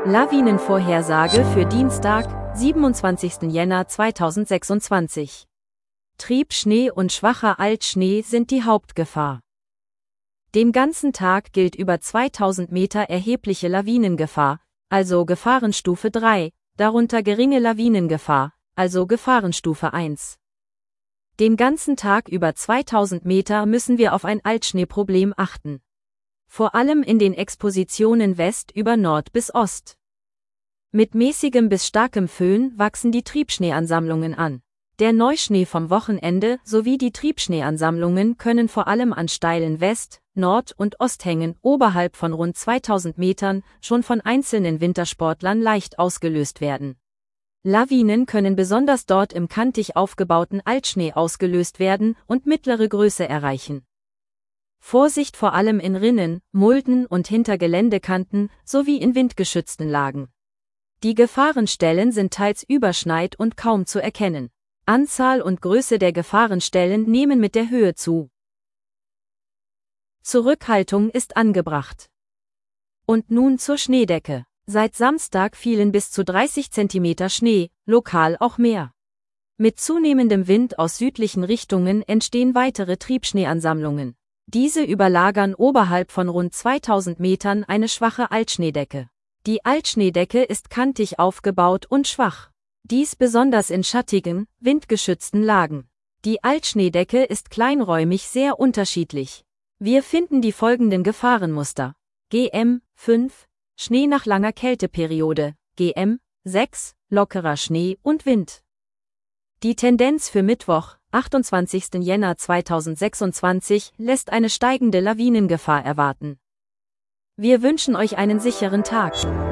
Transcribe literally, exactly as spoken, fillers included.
Lawinenvorhersage für Dienstag, siebenundzwanzigsten Jänner zweitausendsechsundzwanzig. Triebschnee und schwacher Altschnee sind die Hauptgefahr. Den ganzen Tag gilt über zweitausend Meter erhebliche Lawinengefahr, also Gefahrenstufe drei, darunter geringe Lawinengefahr, also Gefahrenstufe eins. Den ganzen Tag über zweitausend Meter müssen wir auf ein Altschneeproblem achten. Vor allem in den Expositionen West über Nord bis Ost. Mit mäßigem bis starkem Föhn wachsen die Triebschneeansammlungen an. Der Neuschnee vom Wochenende sowie die Triebschneeansammlungen können vor allem an steilen West-, Nord- und Osthängen oberhalb von rund zweitausend Metern schon von einzelnen Wintersportlern leicht ausgelöst werden. Lawinen können besonders dort im kantig aufgebauten Altschnee ausgelöst werden und mittlere Größe erreichen. Vorsicht vor allem in Rinnen, Mulden und hinter Geländekanten sowie in windgeschützten Lagen. Die Gefahrenstellen sind teils überschneit und kaum zu erkennen. Anzahl und Größe der Gefahrenstellen nehmen mit der Höhe zu. Zurückhaltung ist angebracht. Und nun zur Schneedecke. Seit Samstag fielen bis zu dreißig Zentimeter Schnee, lokal auch mehr. Mit zunehmendem Wind aus südlichen Richtungen entstehen weitere Triebschneeansammlungen. Diese überlagern oberhalb von rund zweitausend Metern eine schwache Altschneedecke. Die Altschneedecke ist kantig aufgebaut und schwach. Dies besonders in schattigen, windgeschützten Lagen. Die Altschneedecke ist kleinräumig sehr unterschiedlich. Wir finden die folgenden Gefahrenmuster. G M fünf, Schnee nach langer Kälteperiode, G M sechs, lockerer Schnee und Wind. Die Tendenz für Mittwoch, achtundzwanzigsten Jänner zweitausendsechsundzwanzig, lässt eine steigende Lawinengefahr erwarten. Wir wünschen euch einen sicheren Tag.